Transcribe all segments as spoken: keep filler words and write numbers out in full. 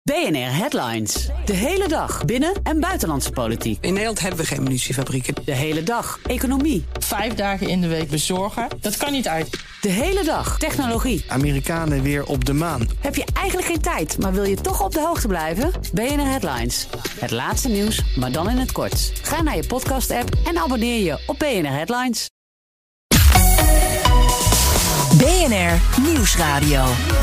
B N R Headlines. De hele dag binnen- en buitenlandse politiek. In Nederland hebben we geen munitiefabrieken. De hele dag economie. Vijf dagen in de week bezorgen, dat kan niet uit. De hele dag technologie. Amerikanen weer op de maan. Heb je eigenlijk geen tijd, maar wil je toch op de hoogte blijven? B N R Headlines. Het laatste nieuws, maar dan in het kort. Ga naar je podcast-app en abonneer je op B N R Headlines. B N R Nieuwsradio.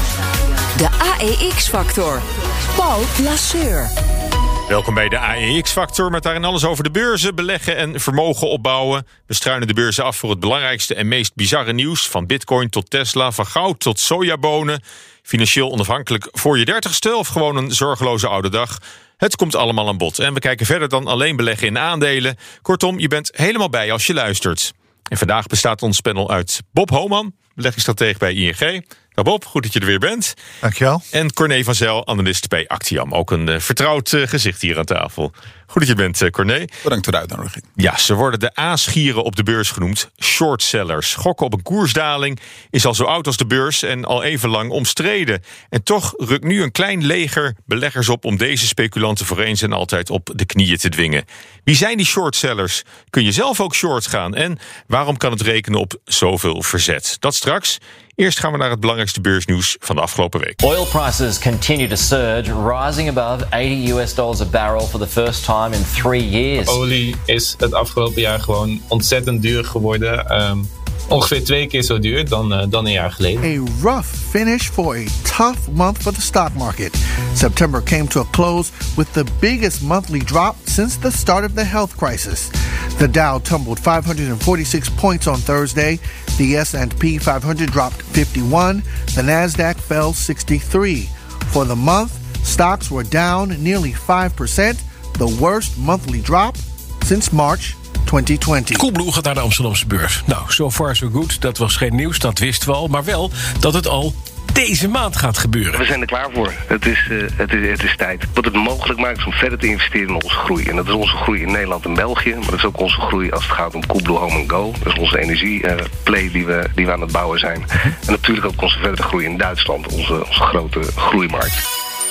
De A E X-factor. Paul Lasseur. Welkom bij de A E X-factor met daarin alles over de beurzen, beleggen en vermogen opbouwen. We struinen de beurzen af voor het belangrijkste en meest bizarre nieuws. Van bitcoin tot Tesla, van goud tot sojabonen. Financieel onafhankelijk voor je dertigste of gewoon een zorgeloze oude dag. Het komt allemaal aan bod. En we kijken verder dan alleen beleggen in aandelen. Kortom, je bent helemaal bij als je luistert. En vandaag bestaat ons panel uit Bob Homan, beleggingsstratege bij I N G. Nou Bob, goed dat je er weer bent. Dankjewel. En Corné van Zijl, analist bij Actiam. Ook een uh, vertrouwd uh, gezicht hier aan tafel. Goed dat je bent, uh, Corné. Bedankt voor de uitnodiging. Ja, ze worden de aasgieren op de beurs genoemd. Shortsellers. Gokken op een koersdaling is al zo oud als de beurs en al even lang omstreden. En toch rukt nu een klein leger beleggers op om deze speculanten voor eens en altijd op de knieën te dwingen. Wie zijn die shortsellers? Kun je zelf ook short gaan? En waarom kan het rekenen op zoveel verzet? Dat straks. Eerst gaan we naar het belangrijkste beursnieuws van de afgelopen week. Oil prices continue to surge, rising above eighty U S dollars a barrel for the first time in three years. Olie is het afgelopen jaar gewoon ontzettend duur geworden. Um, ongeveer twee keer zo duur dan, uh, dan een jaar geleden. A rough finish for a tough month for the stock market. September came to a close with the biggest monthly drop since the start of the health crisis. The Dow tumbled five hundred forty-six points on Thursday. The S and P five hundred dropped fifty-one. The Nasdaq fell sixty-three. For the month, stocks were down nearly five percent, the worst monthly drop since March twinty twenty. Coolblue gaat naar de Amsterdamse beurs. Nou, so far so good. Dat was geen nieuws, dat wisten we al. Maar wel dat het al deze maand gaat gebeuren. We zijn er klaar voor. Het is, uh, het is, het is tijd. Wat het mogelijk maakt is om verder te investeren in onze groei. En dat is onze groei in Nederland en België. Maar dat is ook onze groei als het gaat om Coolblue Home and Go. Dat is onze energieplay uh, die, we, die we aan het bouwen zijn. En natuurlijk ook onze verdere groei in Duitsland. Onze, onze grote groeimarkt.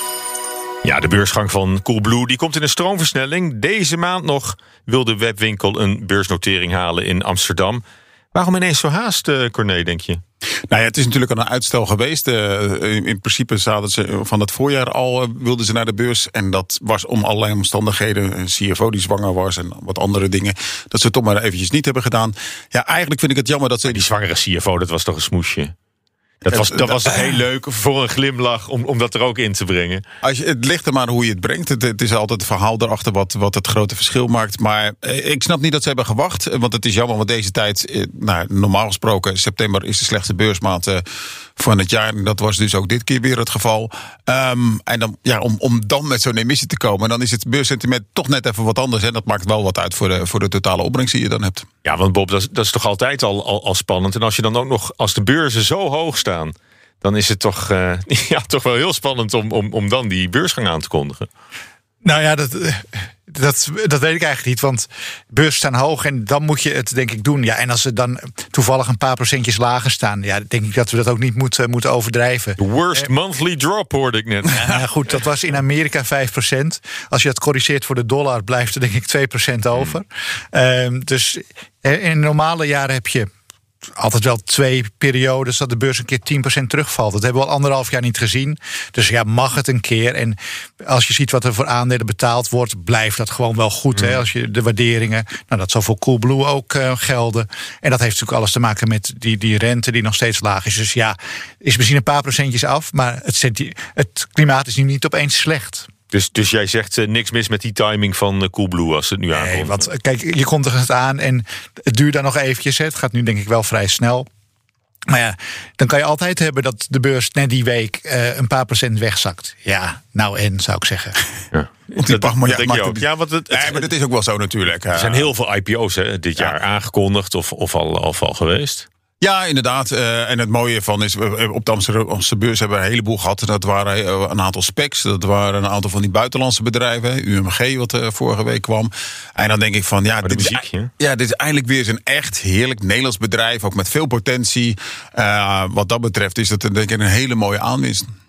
Ja, de beursgang van Coolblue die komt in een stroomversnelling. Deze maand nog wil de webwinkel een beursnotering halen in Amsterdam. Waarom ineens zo haast, uh, Corné, denk je? Nou ja, het is natuurlijk al een uitstel geweest. Uh, in principe zaten ze van het voorjaar al, uh, wilden ze naar de beurs. En dat was om allerlei omstandigheden. Een C F O die zwanger was en wat andere dingen. Dat ze het toch maar eventjes niet hebben gedaan. Ja, eigenlijk vind ik het jammer dat ze... Maar die zwangere C F O, dat was toch een smoesje? Dat was, dat was het heel leuk voor een glimlach om, om dat er ook in te brengen. Als je, het ligt er maar hoe je het brengt. Het, het is altijd het verhaal erachter wat, wat het grote verschil maakt. Maar eh, ik snap niet dat ze hebben gewacht. Want het is jammer, want deze tijd... Eh, nou, normaal gesproken, september is de slechtste beursmaand eh, van het jaar. En dat was dus ook dit keer weer het geval. Um, en dan, ja, om, om dan met zo'n emissie te komen... dan is het beurssentiment toch net even wat anders. En dat maakt wel wat uit voor de, voor de totale opbrengst die je dan hebt. Ja, want Bob, dat is, dat is toch altijd al, al, al spannend. En als je dan ook nog, als de beurzen zo hoog staan... dan is het toch, uh, ja, toch wel heel spannend om, om, om dan die beursgang aan te kondigen. Nou ja, dat, dat, dat weet ik eigenlijk niet. Want beurzen staan hoog en dan moet je het denk ik doen. Ja, en als ze dan toevallig een paar procentjes lager staan... ja, denk ik dat we dat ook niet moeten, moeten overdrijven. The worst eh, monthly drop hoorde ik net. Ja, goed, dat was in Amerika vijf procent. Als je dat corrigeert voor de dollar blijft er denk ik twee procent over. Hmm. Uh, dus in normale jaren heb je... altijd wel twee periodes dat de beurs een keer tien procent terugvalt. Dat hebben we al anderhalf jaar niet gezien. Dus ja, mag het een keer. En als je ziet wat er voor aandelen betaald wordt... blijft dat gewoon wel goed. Mm. Hè? Als je de waarderingen... nou, dat zal voor Coolblue ook uh, gelden. En dat heeft natuurlijk alles te maken met die, die rente... die nog steeds laag is. Dus ja, is misschien een paar procentjes af... maar het, het klimaat is nu niet opeens slecht. Dus, dus jij zegt uh, niks mis met die timing van uh, Coolblue als het nu aankomt? Nee, want kijk, je komt er het aan en het duurt dan nog eventjes. Hè. Het gaat nu denk ik wel vrij snel. Maar ja, dan kan je altijd hebben dat de beurs net die week uh, een paar procent wegzakt. Ja, nou en, zou ik zeggen. Ja. Want die dat, dat denk je ook. Ja, want het, het, nee, maar dat is ook wel zo natuurlijk. Er zijn heel veel I P O's hè, dit jaar ja. aangekondigd of, of, al, of al geweest. Ja, inderdaad. Uh, en het mooie van is, op de Amsterdamse beurs hebben we een heleboel gehad. Dat waren een aantal specs. Dat waren een aantal van die buitenlandse bedrijven. U M G, wat uh, vorige week kwam. En dan denk ik van, ja, dit, muziek, is, ja dit is eindelijk weer zo'n echt heerlijk Nederlands bedrijf. Ook met veel potentie. Uh, wat dat betreft is dat denk ik een hele mooie aanwinst.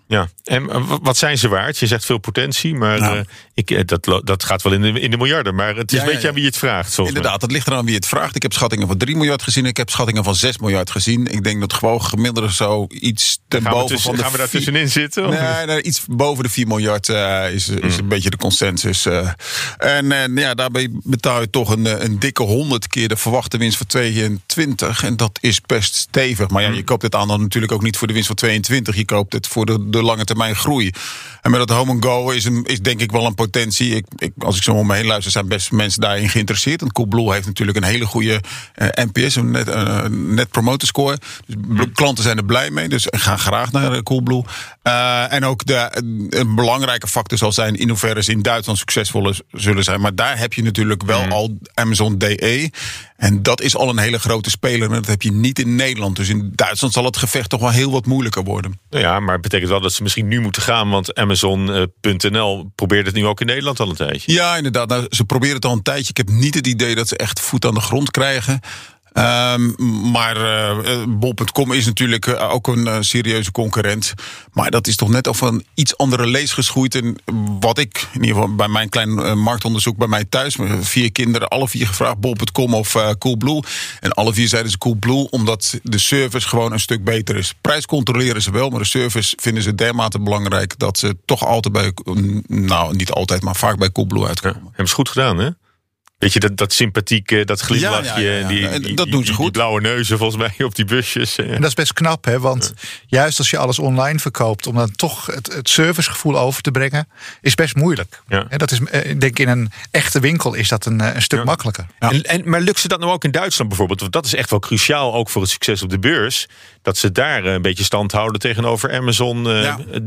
Ja, en wat zijn ze waard? Je zegt veel potentie, maar nou. uh, ik, dat, dat gaat wel in de, in de miljarden. Maar het is ja, een beetje ja, ja. aan wie je het vraagt. Inderdaad, mij. dat ligt eraan wie het vraagt. Ik heb schattingen van drie miljard gezien. Ik heb schattingen van zes miljard gezien. Ik denk dat gewoon gemiddeld zo iets ten gaan boven tussen, van de... Gaan we daar tussenin zitten? Of? Nee, nee, iets boven de vier miljard uh, is, is mm. een beetje de consensus. Uh. En uh, ja, daarbij betaal je toch een, een dikke honderd keer de verwachte winst voor tweeëntwintig. En dat is best stevig. Maar ja, je koopt het aandeel natuurlijk ook niet voor de winst van tweeëntwintig. Je koopt het voor de, de lange termijn groei. En met dat home and go is, een, is denk ik wel een potentie. Ik, ik, als ik zo om me heen luister, zijn best mensen daarin geïnteresseerd. En Coolblue heeft natuurlijk een hele goede uh, N P S, een net, uh, net promoter score. Dus mm. klanten zijn er blij mee, dus gaan graag naar uh, Coolblue. Uh, en ook de, een belangrijke factor zal zijn in hoeverre ze in Duitsland succesvol zullen zijn. Maar daar heb je natuurlijk wel mm. al Amazon D E. En dat is al een hele grote speler. En dat heb je niet in Nederland. Dus in Duitsland zal het gevecht toch wel heel wat moeilijker worden. Ja, maar het betekent wel dat ze misschien nu moeten gaan. Want Amazon punt n l probeert het nu ook in Nederland al een tijdje. Ja, inderdaad. Nou, ze proberen het al een tijdje. Ik heb niet het idee dat ze echt voet aan de grond krijgen. Um, maar uh, bol punt com is natuurlijk uh, ook een uh, serieuze concurrent. Maar dat is toch net over een iets andere lees geschoeid. En wat ik, in ieder geval bij mijn klein uh, marktonderzoek bij mij thuis, met vier kinderen, alle vier gevraagd, bol punt com of uh, Coolblue. En alle vier zeiden ze Coolblue, omdat de service gewoon een stuk beter is. Prijs controleren ze wel, maar de service vinden ze dermate belangrijk dat ze toch altijd bij, nou niet altijd, maar vaak bij Coolblue uitkomen. Ja, hebben ze goed gedaan, hè? Weet je, dat, dat sympathieke, dat glimlachje, ja, ja, ja. Die, die, dat doen ze goed. Die blauwe neuzen volgens mij op die busjes. Ja. En dat is best knap, hè? Want ja. juist als je alles online verkoopt, om dan toch het, het servicegevoel over te brengen, is best moeilijk. Ja. En dat is, ik denk in een echte winkel is dat een, een stuk ja. makkelijker. Ja. En, en, maar lukt ze dat nou ook in Duitsland bijvoorbeeld? Want dat is echt wel cruciaal, ook voor het succes op de beurs. Dat ze daar een beetje stand houden tegenover Amazon. Ja. Uh,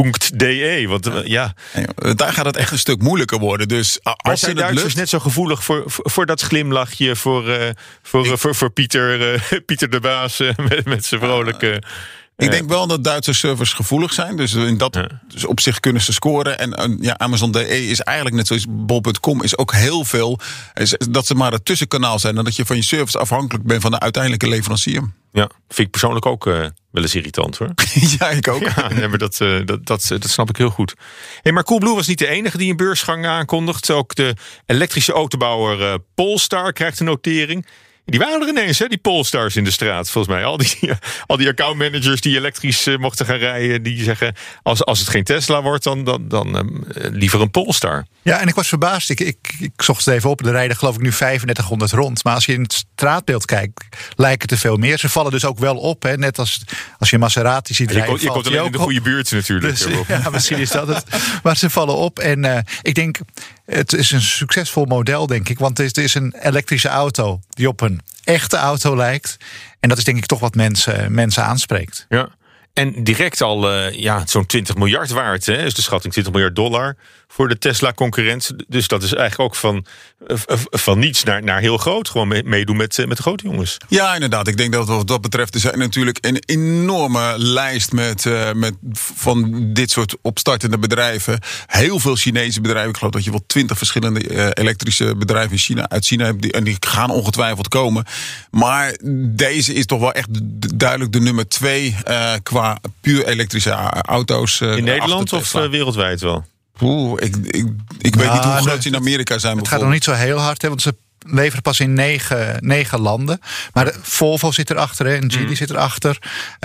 .de, want uh, ja. Nee, daar gaat het echt een stuk moeilijker worden. Dus als maar zijn Duitsers lukt, net zo gevoelig voor, voor, voor dat glimlachje, voor, uh, voor, ik, voor, voor Pieter, uh, Pieter de Baas uh, met, met zijn vrolijke... Uh, ik denk wel dat Duitse servers gevoelig zijn. Dus in dat ja. dus op zich kunnen ze scoren. En uh, ja, Amazon D E is eigenlijk net zoals bol punt com is ook heel veel. Is, dat ze maar het tussenkanaal zijn. En dat je van je service afhankelijk bent van de uiteindelijke leverancier. Ja, vind ik persoonlijk ook uh, wel eens irritant, hoor. Ja, ik ook. Ja, nee, maar dat, uh, dat, dat, dat snap ik heel goed. Hey, maar Coolblue was niet de enige die een beursgang aankondigt. Ook de elektrische autobouwer uh, Polestar krijgt een notering. Die waren er ineens, hè, die Polestars in de straat, volgens mij. Al die, al die accountmanagers die elektrisch uh, mochten gaan rijden, die zeggen, als, als het geen Tesla wordt, dan, dan, dan uh, liever een Polestar. Ja, en ik was verbaasd. Ik, ik, ik zocht het even op. Er rijden geloof ik nu vijfendertighonderd rond. Maar als je in het straatbeeld kijkt, lijken er veel meer. Ze vallen dus ook wel op. Hè. Net als, als je Maserati ziet rijden. Je, je komt alleen in de goede buurt natuurlijk. Dus, ja, misschien is dat het. Maar ze vallen op. En uh, ik denk, het is een succesvol model, denk ik. Want het is een elektrische auto die op een echte auto lijkt. En dat is denk ik toch wat mensen, mensen aanspreekt. Ja. En direct al uh, ja, zo'n twintig miljard waard. Hè, is de schatting twintig miljard dollar voor de Tesla-concurrent. Dus dat is eigenlijk ook van, uh, van niets naar, naar heel groot. Gewoon meedoen met, uh, met de grote jongens. Ja, inderdaad. Ik denk dat wat dat betreft er zijn natuurlijk een enorme lijst met, uh, met van dit soort opstartende bedrijven. Heel veel Chinese bedrijven. Ik geloof dat je wel twintig verschillende uh, elektrische bedrijven in China, uit China hebt. Die, en die gaan ongetwijfeld komen. Maar deze is toch wel echt duidelijk de nummer twee uh, qua puur elektrische auto's. Uh, in Nederland of uh, wereldwijd wel? Oeh, ik, ik, ik weet nou, niet hoe groot ze in Amerika zijn. Het gaat nog niet zo heel hard, hè, want ze leveren pas in negen, negen landen. Maar de Volvo zit erachter en Geely mm. zit erachter.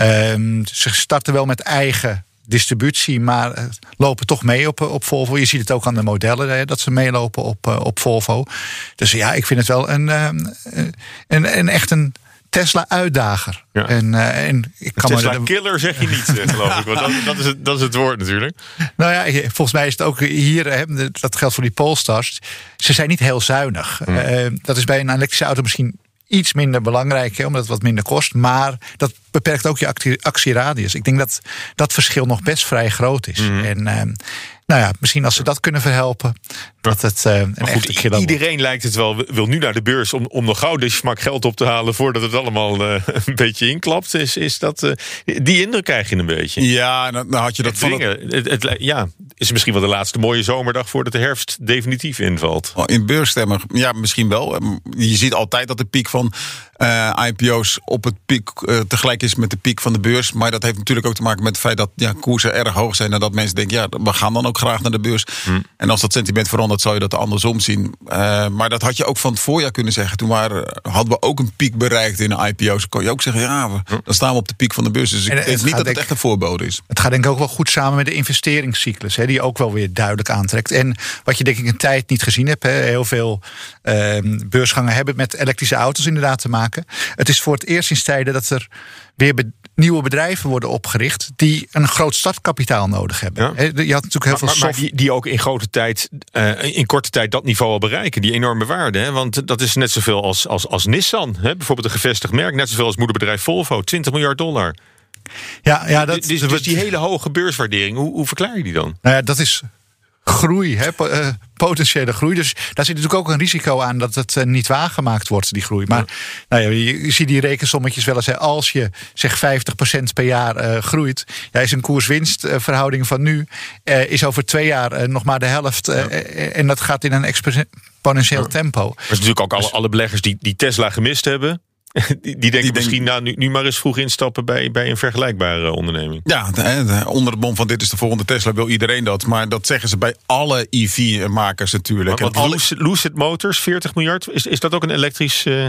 Um, ze starten wel met eigen distributie, maar uh, lopen toch mee op, op Volvo. Je ziet het ook aan de modellen, hè, dat ze meelopen op, uh, op Volvo. Dus ja, ik vind het wel een, um, een, een echt een Tesla-uitdager. Ja. En, uh, en ik kan Tesla-killer de... zeg je niet, geloof ik. Want dat, dat, is het, dat is het woord natuurlijk. Nou ja, volgens mij is het ook hier, hè, dat geldt voor die Polestars. Ze zijn niet heel zuinig. Hmm. Uh, dat is bij een elektrische auto misschien iets minder belangrijk, hè, omdat het wat minder kost. Maar dat beperkt ook je actie, actieradius. Ik denk dat dat verschil nog best vrij groot is. Hmm. En uh, nou ja, misschien als ze dat kunnen verhelpen, dat het uh, een maar echte goed, killer wordt. iedereen lijkt het wel, wil nu naar de beurs om, om nog gauw de smak geld op te halen voordat het allemaal uh, een beetje inklapt. Is, is dat, uh, die indruk krijg je een beetje. Ja, dan, dan had je dat het van het, het, het, ja, is misschien wel de laatste mooie zomerdag voordat de herfst definitief invalt. In beursstemmen, ja, misschien wel. Je ziet altijd dat de piek van uh, I P O's op het piek uh, tegelijk is met de piek van de beurs. Maar dat heeft natuurlijk ook te maken met het feit dat ja, koersen erg hoog zijn en dat mensen denken, ja, we gaan dan ook graag naar de beurs. Hmm. En als dat sentiment verandert, zal je dat andersom zien. Uh, maar dat had je ook van het voorjaar kunnen zeggen. Toen waren, hadden we ook een piek bereikt in de I P O's. Kon je ook zeggen, ja, we, dan staan we op de piek van de beurs. Dus ik en, denk niet dat het echt een voorbode is. Het gaat denk ik ook wel goed samen met de investeringscyclus, hè, die ook wel weer duidelijk aantrekt. En wat je denk ik een tijd niet gezien hebt, hè, heel veel uh, beursgangen hebben met elektrische auto's inderdaad te maken. Het is voor het eerst sinds tijden dat er weer be- nieuwe bedrijven worden opgericht die een groot startkapitaal nodig hebben. Ja. Je had natuurlijk heel maar, veel maar, soft... maar die, die ook in grote tijd, uh, in korte tijd dat niveau al bereiken, die enorme waarde. Hè? Want dat is net zoveel als, als, als Nissan, hè? Bijvoorbeeld een gevestigd merk, net zoveel als moederbedrijf Volvo, twintig miljard dollar. Ja, ja, dat, dus, dus die hele hoge beurswaardering, hoe, hoe verklaar je die dan? Nou ja, dat is groei, hè, potentiële groei. Dus daar zit natuurlijk ook een risico aan dat het niet waargemaakt wordt, die groei. Maar ja. Nou ja, je, je ziet die rekensommetjes wel eens. Hè. Als je zeg vijftig procent per jaar uh, groeit, ja, is een koers-winstverhouding van nu uh, is over twee jaar uh, nog maar de helft. Uh, ja. uh, en dat gaat in een exponentieel ja. tempo. Maar het is natuurlijk ook alle, alle beleggers die, die Tesla gemist hebben. Die, die denken die misschien, denk... nou, nu, nu maar eens vroeg instappen bij, bij een vergelijkbare onderneming. Ja, de, de, onder het mom van dit is de volgende Tesla wil iedereen dat. Maar dat zeggen ze bij alle E V-makers natuurlijk. Maar, want Lucid, Lucid Motors, veertig miljard, is, is dat ook een elektrisch uh,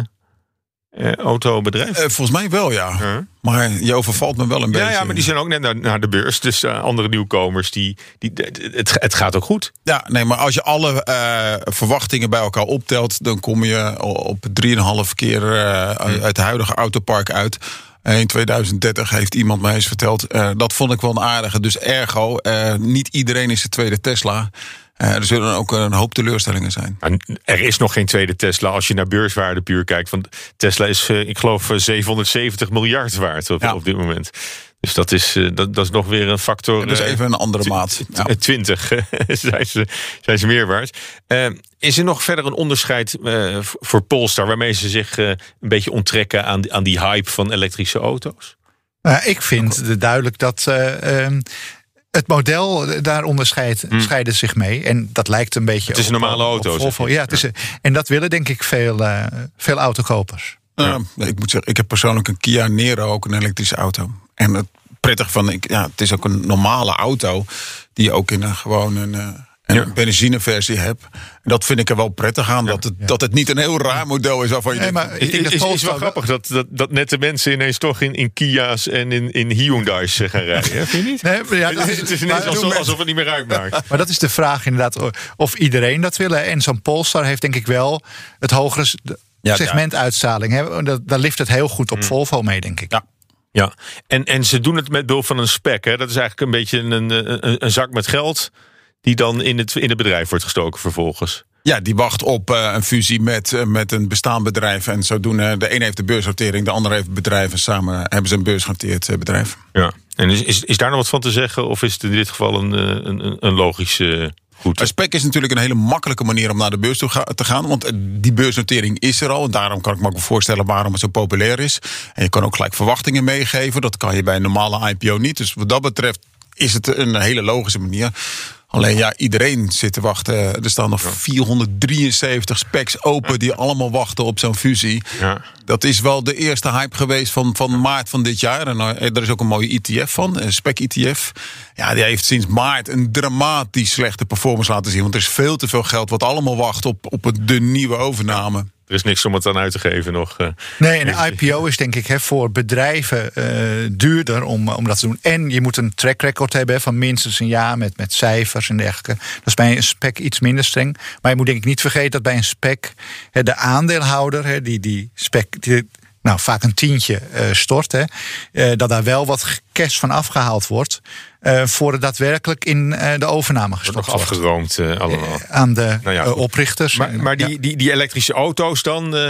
uh, autobedrijf? Uh, volgens mij wel, ja. Uh-huh. Maar je overvalt me wel een ja, beetje. Ja, maar die zijn ook net naar, naar de beurs. Dus uh, andere nieuwkomers, die, die, het, het gaat ook goed. Ja, nee, maar als je alle uh, verwachtingen bij elkaar optelt, dan kom je op drieënhalf keer uh, uit het huidige autopark uit. In tweeduizend dertig heeft iemand mij eens verteld. Uh, dat vond ik wel een aardige. Dus ergo, uh, niet iedereen is de tweede Tesla. Uh, er zullen ook een hoop teleurstellingen zijn. Er is nog geen tweede Tesla als je naar beurswaarde puur kijkt. Want Tesla is, uh, ik geloof, zevenhonderdzeventig miljard waard op, ja. op dit moment. Dus dat is, uh, dat, dat is nog weer een factor. Dat is even een andere uh, maat. Ja. twintig zijn, ze, zijn ze meer waard. Uh, is er nog verder een onderscheid uh, voor Polestar waarmee ze zich uh, een beetje onttrekken aan, aan die hype van elektrische auto's? Uh, ik vind oh. duidelijk dat Uh, um, het model daar onderscheidt hmm. scheiden zich mee. En dat lijkt een beetje. Het is een op, normale auto. Op Volvo. Ja, het is, en dat willen denk ik veel, uh, veel autokopers. Ja. Uh, ik moet zeggen, ik heb persoonlijk een Kia Niro, ook een elektrische auto. En het prettig van, ik, ja, het is ook een normale auto die je ook in een gewoon een, uh, een ja. benzineversie hebt. En dat vind ik er wel prettig aan, ja. dat, het, ja. dat het niet een heel raar model is waarvan je nee, denkt, maar ik denk dat het is wel grappig dat, dat, dat nette mensen ineens toch in, in Kia's en in, in Hyundai's gaan rijden. Ja, vind je niet? Nee, ja, het, is, het is ineens alsof, alsof het niet meer uitmaakt. Maar dat is de vraag inderdaad, of iedereen dat wil. En zo'n Polestar heeft denk ik wel het hogere ja, segmentuitstraling. Ja. Daar, daar lift het heel goed op hmm. Volvo mee, denk ik. Ja. Ja, en, en ze doen het met behulp van een spec. Hè? Dat is eigenlijk een beetje een, een, een zak met geld die dan in het, in het bedrijf wordt gestoken vervolgens. Ja, die wacht op uh, een fusie met, uh, met een bestaand bedrijf. En zodoende, de een heeft de beursnotering, de ander heeft bedrijven. Samen hebben ze een beursgenoteerd uh, bedrijf. Ja, en is, is, is daar nog wat van te zeggen? Of is het in dit geval een, een, een logische... Goed. Een spec is natuurlijk een hele makkelijke manier om naar de beurs te gaan. Want die beursnotering is er al. En daarom kan ik me ook voorstellen waarom het zo populair is. En je kan ook gelijk verwachtingen meegeven. Dat kan je bij een normale I P O niet. Dus wat dat betreft is het een hele logische manier. Alleen ja, iedereen zit te wachten. Er staan nog vierhonderddrieënzeventig specs open die allemaal wachten op zo'n fusie. Ja. Dat is wel de eerste hype geweest van, van maart van dit jaar. En er is ook een mooie E T F van, een spec-E T F. Ja, die heeft sinds maart een dramatisch slechte performance laten zien. Want er is veel te veel geld wat allemaal wacht op, op de nieuwe overname. Er is niks om het aan uit te geven nog. Uh, nee, en een I P O is denk ik he, voor bedrijven uh, duurder om, om dat te doen. En je moet een track record hebben van minstens een jaar met, met cijfers en dergelijke. Dat is bij een spec iets minder streng. Maar je moet denk ik niet vergeten dat bij een spec he, de aandeelhouder, he, die, die spec... Die, nou, vaak een tientje uh, stort, hè, uh, dat daar wel wat cash van afgehaald wordt Uh, voor het daadwerkelijk in uh, de overname gestopt wordt. Nog afgeroomd uh, allemaal. Uh, aan de nou ja, uh, oprichters. Maar, maar die, ja. die, die elektrische auto's dan, uh,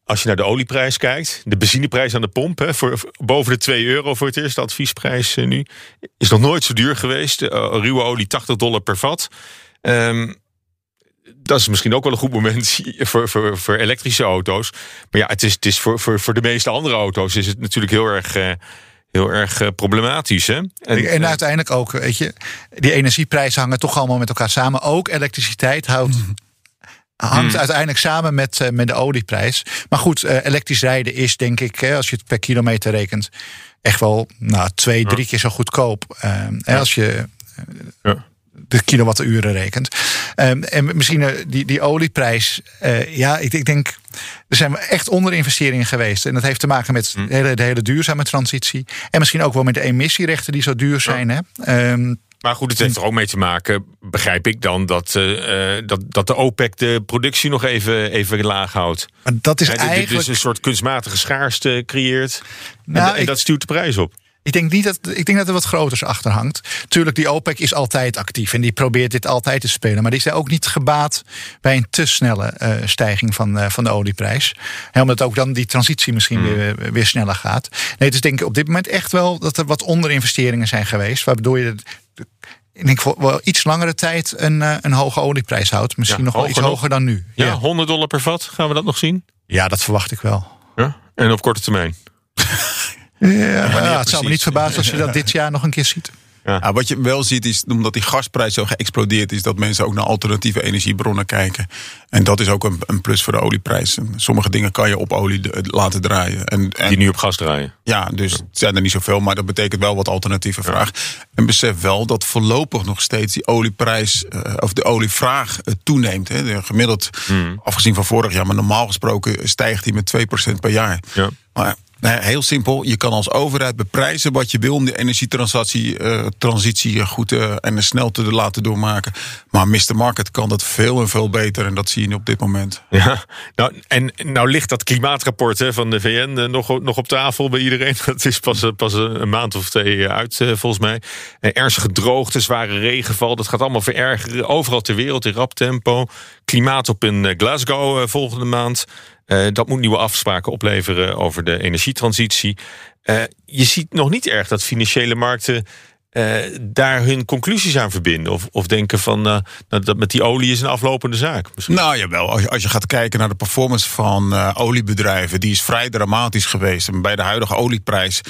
als je naar de olieprijs kijkt, de benzineprijs aan de pomp, hè, voor, voor boven de twee euro voor het eerst, de adviesprijs uh, nu, is nog nooit zo duur geweest. Uh, ruwe olie tachtig dollar per vat. Um, dat is misschien ook wel een goed moment voor, voor, voor elektrische auto's. Maar ja, het is, het is voor, voor, voor de meeste andere auto's is het natuurlijk heel erg... Uh, Heel erg uh, problematisch, hè? En, en uiteindelijk ook, weet je, die energieprijzen hangen toch allemaal met elkaar samen. Ook elektriciteit houdt, mm. hangt mm. uiteindelijk samen met, uh, met de olieprijs. Maar goed, uh, elektrisch rijden is denk ik, hè, als je het per kilometer rekent, echt wel nou, twee, drie ja. keer zo goedkoop. Uh, ja. Als je uh, ja. de kilowatturen rekent. Um, en misschien uh, die, die olieprijs, uh, ja, ik, ik denk... Er zijn echt onderinvesteringen geweest. En dat heeft te maken met de hele, de hele duurzame transitie. En misschien ook wel met de emissierechten die zo duur zijn. Ja. Hè? Um, maar goed, het heeft er ook mee te maken, begrijp ik dan, dat, uh, dat, dat de OPEC de productie nog even, even laag houdt. Maar dat is ja, eigenlijk... Dus een soort kunstmatige schaarste creëert. Nou, en, en ik... dat stuurt de prijs op. Ik denk, niet dat, ik denk dat er wat groters achter hangt. Tuurlijk, die OPEC is altijd actief en die probeert dit altijd te spelen. Maar die is ook niet gebaat bij een te snelle uh, stijging van, uh, van de olieprijs. En omdat ook dan die transitie misschien mm. weer, weer sneller gaat. Nee, dus denk ik op dit moment echt wel dat er wat onderinvesteringen zijn geweest. Waardoor je, ik denk, voor wel iets langere tijd een, uh, een hoge olieprijs houdt. Misschien ja, nog wel hoger iets hoger dan nu. Ja, ja, honderd dollar per vat, gaan we dat nog zien? Ja, dat verwacht ik wel. Ja? En op korte termijn? Ja, ja, ja, het zou me niet verbazen als je dat dit jaar nog een keer ziet. Ja. Ja, wat je wel ziet is, omdat die gasprijs zo geëxplodeerd is, dat mensen ook naar alternatieve energiebronnen kijken. En dat is ook een, een plus voor de olieprijs. Sommige dingen kan je op olie de, laten draaien. En, en, die nu op gas draaien. Ja, dus het zijn er niet zoveel, maar dat betekent wel wat alternatieve vraag. En besef wel dat voorlopig nog steeds die olieprijs, uh, of de olievraag uh, toeneemt. Hè. Gemiddeld, hmm. afgezien van vorig jaar, maar normaal gesproken stijgt die met twee procent per jaar. Ja. Maar nee, heel simpel, je kan als overheid beprijzen wat je wil om de energietransitie uh, transitie goed uh, en snel te laten doormaken. Maar mister Market kan dat veel en veel beter en dat zie je op dit moment. Ja, nou, en nou ligt dat klimaatrapport hè, van de V N uh, nog, nog op tafel bij iedereen. Dat is pas, uh, pas een, een maand of twee uit uh, volgens mij. Uh, ernstige droogte, zware regenval, dat gaat allemaal verergeren. Overal ter wereld in rap tempo. Klimaat op in uh, Glasgow uh, volgende maand. Uh, dat moet nieuwe afspraken opleveren over de energietransitie. Uh, je ziet nog niet erg dat financiële markten uh, daar hun conclusies aan verbinden. Of, of denken van, uh, dat met die olie is een aflopende zaak. Misschien. Nou jawel, als je, als je gaat kijken naar de performance van uh, oliebedrijven, die is vrij dramatisch geweest. En bij de huidige olieprijs,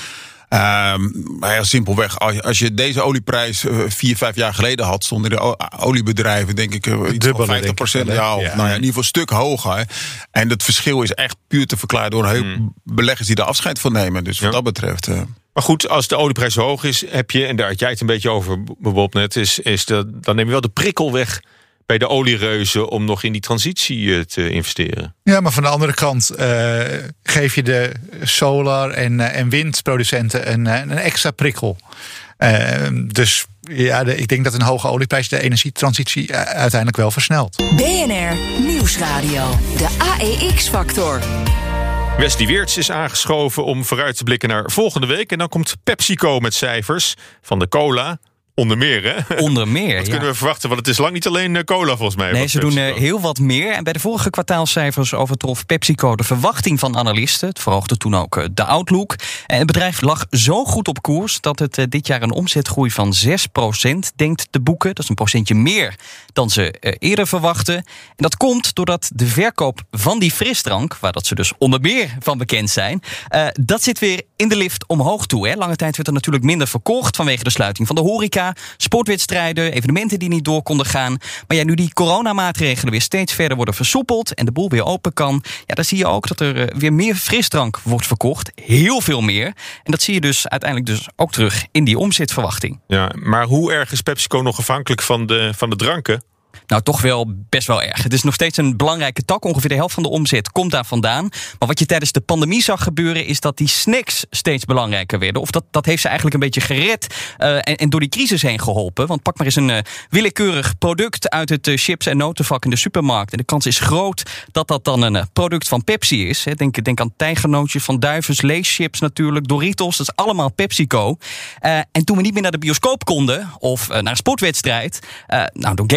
Um, heel simpelweg, als je deze olieprijs uh, vier, vijf jaar geleden had, stonden de oliebedrijven denk ik uh, iets van vijftig procent, ja, of ja. Nou ja, in ieder geval een stuk hoger. En het verschil is echt puur te verklaren door heel hmm. beleggers die er afscheid van nemen. Dus ja. wat dat betreft. Uh, Maar goed, als de olieprijs hoog is, heb je, en daar had jij het een beetje over, Bob, net, is, is de, dan neem je wel de prikkel weg bij de oliereuzen om nog in die transitie te investeren. Ja, maar van de andere kant uh, geef je de solar- en, uh, en windproducenten een, een extra prikkel. Uh, dus ja, de, ik denk dat een hoge olieprijs de energietransitie uiteindelijk wel versnelt. B N R Nieuwsradio, de A E X-factor. Wesley Weerts is aangeschoven om vooruit te blikken naar volgende week. En dan komt PepsiCo met cijfers van de cola. Onder meer, hè? Onder meer, Wat ja. kunnen we verwachten? Want het is lang niet alleen cola, volgens mij. Nee, ze PepsiCo. doen uh, heel wat meer. En bij de vorige kwartaalcijfers overtrof PepsiCo de verwachting van analisten. Het verhoogde toen ook uh, de outlook. En het bedrijf lag zo goed op koers dat het uh, dit jaar een omzetgroei van zes procent denkt te boeken. Dat is een procentje meer dan ze uh, eerder verwachten. En dat komt doordat de verkoop van die frisdrank, waar dat ze dus onder meer van bekend zijn, uh, dat zit weer in de lift omhoog toe. Hè. Lange tijd werd er natuurlijk minder verkocht vanwege de sluiting van de horeca. Sportwedstrijden, evenementen die niet door konden gaan. Maar ja, nu die coronamaatregelen weer steeds verder worden versoepeld en de boel weer open kan, ja, dan zie je ook dat er weer meer frisdrank wordt verkocht. Heel veel meer. En dat zie je dus uiteindelijk dus ook terug in die omzetverwachting. Ja, maar hoe erg is PepsiCo nog afhankelijk van de, van de dranken? Nou, toch wel best wel erg. Het is nog steeds een belangrijke tak. Ongeveer de helft van de omzet komt daar vandaan. Maar wat je tijdens de pandemie zag gebeuren, is dat die snacks steeds belangrijker werden. Of dat, dat heeft ze eigenlijk een beetje gered uh, en, en door die crisis heen geholpen. Want pak maar eens een uh, willekeurig product uit het uh, chips- en notenvak in de supermarkt. En de kans is groot dat dat dan een uh, product van Pepsi is. Hè. Denk, denk aan tijgernootjes van Duivens, Lay's natuurlijk, Doritos. Dat is allemaal PepsiCo. Uh, en toen we niet meer naar de bioscoop konden of uh, naar een sportwedstrijd, uh, nou, dan gameden we meer.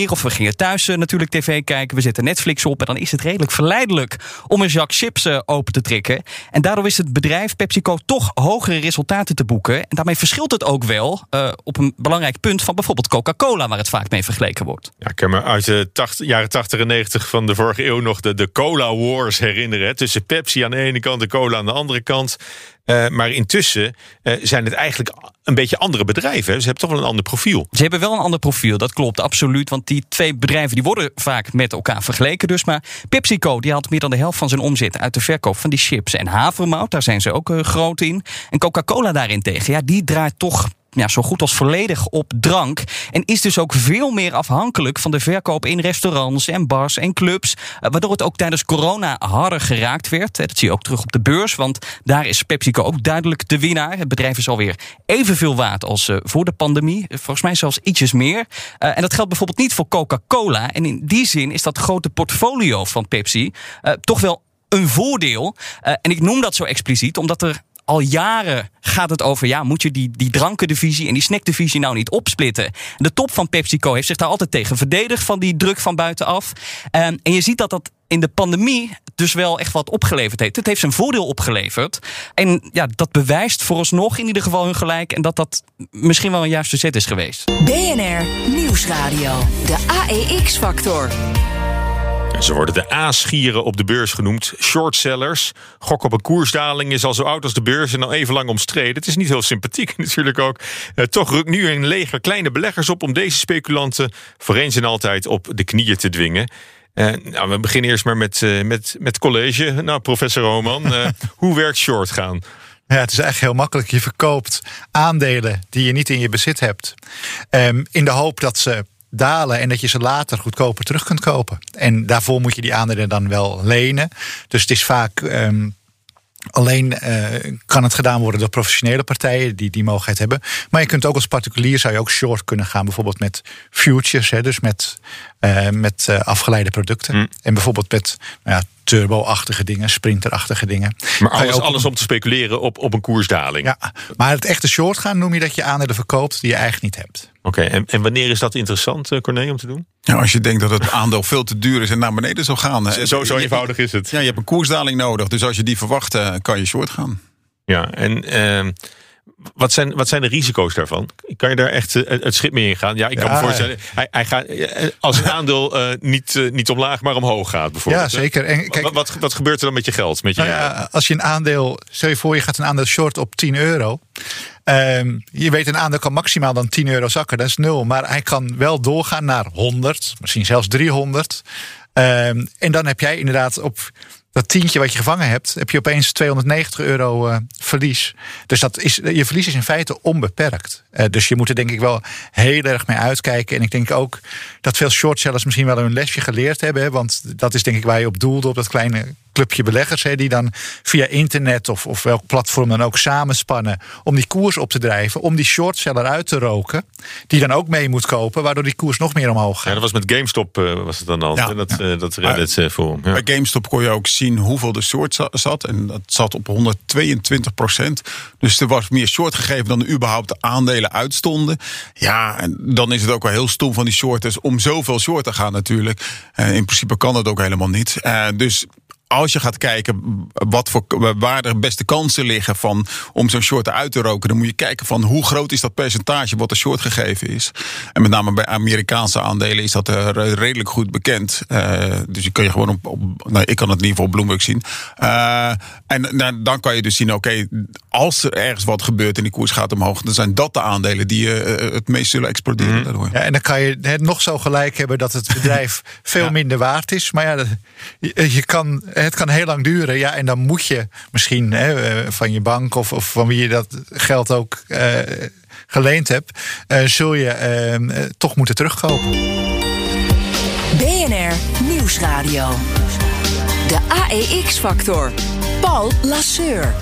meer. Of we gingen thuis uh, natuurlijk tv kijken. We zetten Netflix op. En dan is het redelijk verleidelijk om een zak chips uh, open te trekken. En daardoor is het bedrijf PepsiCo toch hogere resultaten te boeken. En daarmee verschilt het ook wel uh, op een belangrijk punt van bijvoorbeeld Coca-Cola, waar het vaak mee vergeleken wordt. Ja, ik kan me uit de tachtig, jaren tachtig en negentig van de vorige eeuw nog de, de Cola Wars herinneren. Hè, tussen Pepsi aan de ene kant en Cola aan de andere kant. Uh, maar intussen uh, zijn het eigenlijk een beetje andere bedrijven. Hè? Ze hebben toch wel een ander profiel. Ze hebben wel een ander profiel, dat klopt, absoluut. Want die twee bedrijven die worden vaak met elkaar vergeleken dus. Maar PepsiCo die haalt meer dan de helft van zijn omzet uit de verkoop van die chips en havermout. Daar zijn ze ook uh, groot in. En Coca-Cola daarentegen, ja, die draait toch ja, zo goed als volledig op drank. En is dus ook veel meer afhankelijk van de verkoop in restaurants en bars en clubs. Waardoor het ook tijdens corona harder geraakt werd. Dat zie je ook terug op de beurs. Want daar is PepsiCo ook duidelijk de winnaar. Het bedrijf is alweer evenveel waard als voor de pandemie. Volgens mij zelfs ietsjes meer. En dat geldt bijvoorbeeld niet voor Coca-Cola. En in die zin is dat grote portfolio van Pepsi uh, toch wel een voordeel. Uh, en ik noem dat zo expliciet omdat er al jaren gaat het over, ja, moet je die, die drankendivisie en die snackdivisie nou niet opsplitten? De top van PepsiCo heeft zich daar altijd tegen verdedigd van die druk van buitenaf. Um, en je ziet dat dat in de pandemie dus wel echt wat opgeleverd heeft. Het heeft zijn voordeel opgeleverd. En ja, dat bewijst vooralsnog in ieder geval hun gelijk. En dat dat misschien wel een juiste zet is geweest. B N R Nieuwsradio. De A E X-factor. Ze worden de aasgieren op de beurs genoemd, shortsellers. Gok op een koersdaling is al zo oud als de beurs en al even lang omstreden. Het is niet heel sympathiek natuurlijk ook. Uh, toch rukt nu een leger kleine beleggers op om deze speculanten voor eens en altijd op de knieën te dwingen. Uh, nou, we beginnen eerst maar met, uh, met, met college. Nou, professor Roman, uh, hoe werkt short gaan? Ja, het is eigenlijk heel makkelijk. Je verkoopt aandelen die je niet in je bezit hebt. Um, in de hoop dat ze dalen en dat je ze later goedkoper terug kunt kopen. En daarvoor moet je die aandelen dan wel lenen. Dus het is vaak Um, Alleen uh, kan het gedaan worden door professionele partijen die die mogelijkheid hebben. Maar je kunt ook als particulier zou je ook short kunnen gaan. Bijvoorbeeld met futures, hè, dus met, uh, met uh, afgeleide producten. Mm. En bijvoorbeeld met nou ja, turbo-achtige dingen, sprinterachtige dingen. Maar alles, alles om te speculeren op, op een koersdaling. Ja, maar het echte short gaan noem je dat je aandelen verkoopt die je eigenlijk niet hebt. Oké, okay, en, en wanneer is dat interessant, Corné, om te doen? Ja, als je denkt dat het aandeel veel te duur is en naar beneden zal gaan. Zo, zo, zo eenvoudig is het. Ja, je hebt een koersdaling nodig. Dus als je die verwacht, kan je short gaan. Ja, en Uh, Wat zijn, wat zijn de risico's daarvan? Kan je daar echt het schip mee ingaan? Ja, ik kan ja, me voorstellen, hij, hij gaat, als een aandeel uh, niet, uh, niet omlaag, maar omhoog gaat bijvoorbeeld. Ja, zeker. En kijk, wat, wat, wat gebeurt er dan met je geld? Met je, nou ja, als je een aandeel, stel je voor je gaat een aandeel short op tien euro. Um, je weet een aandeel kan maximaal dan tien euro zakken, dat is nul. Maar hij kan wel doorgaan naar honderd, misschien zelfs driehonderd. Um, en dan heb jij inderdaad op dat tientje wat je gevangen hebt, heb je opeens tweehonderdnegentig euro uh, verlies. Dus dat is, je verlies is in feite onbeperkt. Uh, dus je moet er denk ik wel heel erg mee uitkijken. En ik denk ook dat veel shortsellers misschien wel een lesje geleerd hebben. Hè, want dat is denk ik waar je op doelde, op dat kleine clubje beleggers, hè, die dan via internet of, of welk platform dan ook samenspannen om die koers op te drijven, om die shortseller uit te roken, die dan ook mee moet kopen, waardoor die koers nog meer omhoog gaat. Ja, dat was met GameStop uh, was het dan al. Ja, dat, ja. Uh, dat Reddit uh, forum. Ja. Bij GameStop kon je ook zien hoeveel de short zat. En dat zat op honderdtweeëntwintig procent. Dus er was meer short gegeven dan er überhaupt de aandelen uitstonden. Ja, en dan is het ook wel heel stom van die shorters om zoveel short te gaan natuurlijk. Uh, in principe kan dat ook helemaal niet. Uh, dus als je gaat kijken wat voor, waar de beste kansen liggen van, om zo'n short uit te roken, dan moet je kijken van hoe groot is dat percentage wat er short gegeven is. En met name bij Amerikaanse aandelen is dat uh, redelijk goed bekend. Uh, dus je kun je gewoon op, op nou, ik kan het in ieder geval op Bloomberg zien. Uh, en nou, dan kan je dus zien, oké, okay, als er ergens wat gebeurt en die koers gaat omhoog, dan zijn dat de aandelen die uh, het meest zullen exploderen. Mm-hmm. Daardoor. Ja, en dan kan je het nog zo gelijk hebben dat het bedrijf veel ja. minder waard is. Maar ja, je, je kan, het kan heel lang duren. Ja, en dan moet je misschien hè, van je bank of, of van wie je dat geld ook uh, geleend hebt, uh, zul je uh, toch moeten terugkopen. B N R Nieuwsradio. De A E X-factor. Paul Lasseur.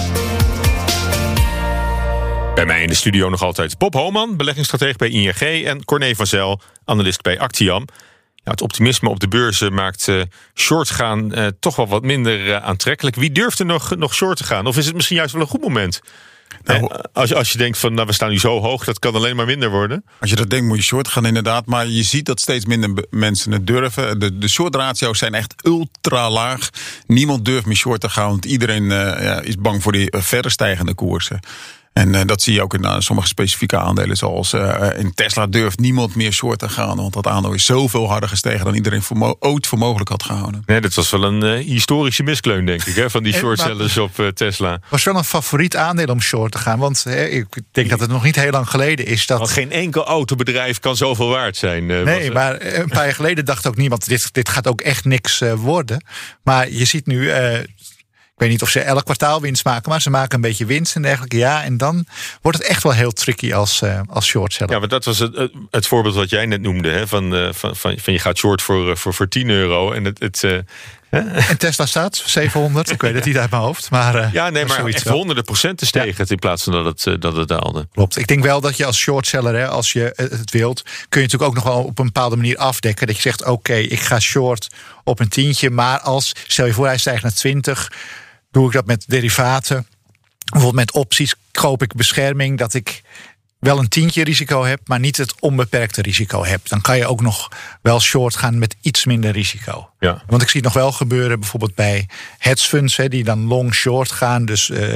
Bij mij in de studio nog altijd Bob Homan, beleggingsstratege bij I N G, en Corné van Zijl, analist bij Actiam. Ja, het optimisme op de beurzen maakt uh, short gaan uh, toch wel wat minder uh, aantrekkelijk. Wie durft er nog, nog short te gaan? Of is het misschien juist wel een goed moment? Nou, als, je, als je denkt van nou, we staan nu zo hoog, dat kan alleen maar minder worden. Als je dat denkt, moet je short gaan inderdaad. Maar je ziet dat steeds minder b- mensen het durven. De, de short ratio's zijn echt ultra laag. Niemand durft meer short te gaan, want iedereen uh, ja, is bang voor die uh, verder stijgende koersen. En uh, dat zie je ook in uh, sommige specifieke aandelen. Zoals uh, in Tesla durft niemand meer short te gaan. Want dat aandeel is zoveel harder gestegen dan iedereen voor mo- ooit voor mogelijk had gehouden. Nee, dat was wel een uh, historische miskleun, denk ik. Hè, van die shortsellers op uh, Tesla. Was wel een favoriet aandeel om short te gaan. Want hè, ik denk dat het nog niet heel lang geleden is. Dat... Want geen enkel autobedrijf kan zoveel waard zijn. Uh, nee, maar een paar jaar geleden dacht ook niemand, dit, dit gaat ook echt niks uh, worden. Maar je ziet nu... Uh, Ik weet niet of ze elk kwartaal winst maken, maar ze maken een beetje winst en dergelijke. Ja, en dan wordt het echt wel heel tricky als, uh, als shortseller. Ja, maar dat was het, het voorbeeld wat jij net noemde. Hè? Van, uh, van, van, van je gaat short voor, voor, voor tien euro. En, het, het, uh, en Tesla staat zevenhonderd. Ik weet het niet uit mijn hoofd. Maar, uh, ja, nee, maar echt wel. honderden procenten steeg het in plaats van dat het, uh, dat het daalde. Klopt. Ik denk wel dat je als shortseller, hè, als je het wilt, kun je natuurlijk ook nog wel op een bepaalde manier afdekken. Dat je zegt, oké, okay, ik ga short op een tientje. Maar als, stel je voor, hij stijgt naar twintig... doe ik dat met derivaten. Bijvoorbeeld met opties koop ik bescherming, dat ik wel een tientje risico heb, maar niet het onbeperkte risico heb. Dan kan je ook nog wel short gaan met iets minder risico. Ja. Want ik zie het nog wel gebeuren bijvoorbeeld bij hedge funds, hè, die dan long short gaan. Dus uh,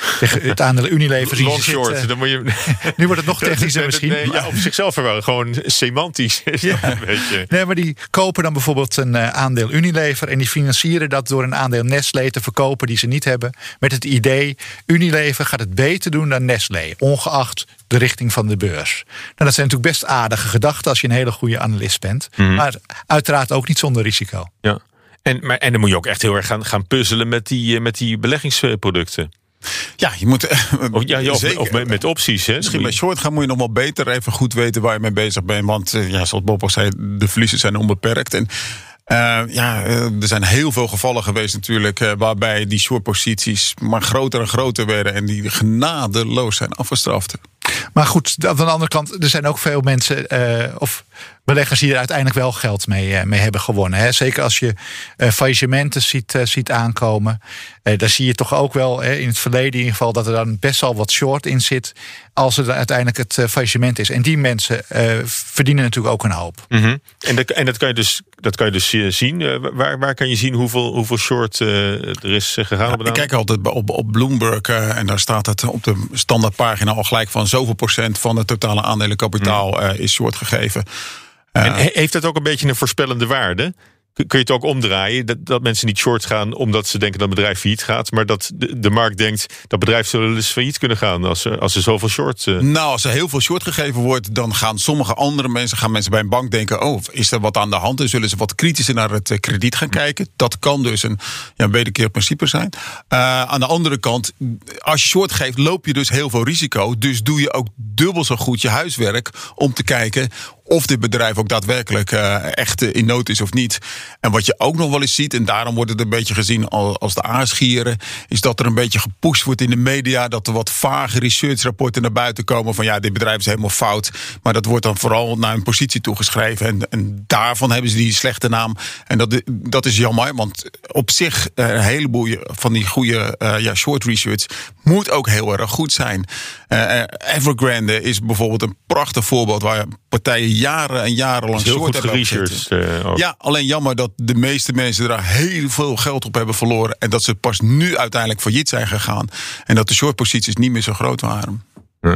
het aandeel Unilever. Long short, zit, uh, dan moet je... Nu wordt het nog technischer misschien. Nee, ja, op zichzelf wel gewoon semantisch. Is ja. dat een beetje. Nee, maar die kopen dan bijvoorbeeld een uh, aandeel Unilever en die financieren dat door een aandeel Nestlé te verkopen die ze niet hebben. Met het idee, Unilever gaat het beter doen dan Nestlé, ongeacht de richting van de beurs. Nou, dat zijn natuurlijk best aardige gedachten als je een hele goede analist bent. Mm-hmm. Maar uiteraard ook niet zonder risico. Ja. En, maar, en dan moet je ook echt heel erg gaan, gaan puzzelen met die, met die beleggingsproducten. Ja, je moet... Of, ja, of, of met, met opties. Hè? Misschien bij short gaan moet je nog wel beter even goed weten waar je mee bezig bent. Want ja, zoals Bob al zei, de verliezen zijn onbeperkt. En Uh, ja, er zijn heel veel gevallen geweest natuurlijk, uh, waarbij die shortposities maar groter en groter werden en die genadeloos zijn afgestraft. Maar goed, aan de andere kant, er zijn ook veel mensen uh, of beleggers die er uiteindelijk wel geld mee, uh, mee hebben gewonnen. Hè. Zeker als je uh, faillissementen ziet, uh, ziet aankomen. Uh, daar zie je toch ook wel, hè, in het verleden in ieder geval, dat er dan best wel wat short in zit als het uiteindelijk het uh, faillissement is. En die mensen uh, verdienen natuurlijk ook een hoop. Mm-hmm. En, dat, en dat kan je dus, dat kan je dus uh, zien. Uh, waar, waar kan je zien hoeveel, hoeveel short uh, er is uh, gegaan? Ja, op ik kijk altijd op, op Bloomberg uh, en daar staat het op de standaardpagina al gelijk van zoveel procent van het totale aandelenkapitaal mm. uh, is short gegeven. Uh, en he, heeft dat ook een beetje een voorspellende waarde? Kun je het ook omdraaien? Dat, dat mensen niet short gaan omdat ze denken dat het bedrijf failliet gaat. Maar dat de, de markt denkt dat bedrijf zullen eens failliet kunnen gaan als er, als er zoveel short... Uh... Nou, als er heel veel short gegeven wordt, dan gaan sommige andere mensen, gaan mensen bij een bank denken, oh, is er wat aan de hand? En zullen ze wat kritischer naar het uh, krediet gaan kijken. Dat kan dus een, ja, een wederkerig principe zijn. Uh, aan de andere kant, als je short geeft, loop je dus heel veel risico. Dus doe je ook dubbel zo goed je huiswerk om te kijken of dit bedrijf ook daadwerkelijk uh, echt uh, in nood is of niet. En wat je ook nog wel eens ziet, en daarom wordt het een beetje gezien als de aasgieren, is dat er een beetje gepusht wordt in de media, dat er wat vage researchrapporten naar buiten komen van ja, dit bedrijf is helemaal fout. Maar dat wordt dan vooral naar een positie toegeschreven. En, en daarvan hebben ze die slechte naam. En dat, dat is jammer, want op zich een heleboel van die goede uh, ja, short research moet ook heel erg goed zijn. Uh, Evergrande is bijvoorbeeld een prachtig voorbeeld waar partijen jaren en jaren lang short hebben geresearched. Uh, ja, alleen jammer dat de meeste mensen daar heel veel geld op hebben verloren en dat ze pas nu uiteindelijk failliet zijn gegaan en dat de shortposities niet meer zo groot waren. Ja.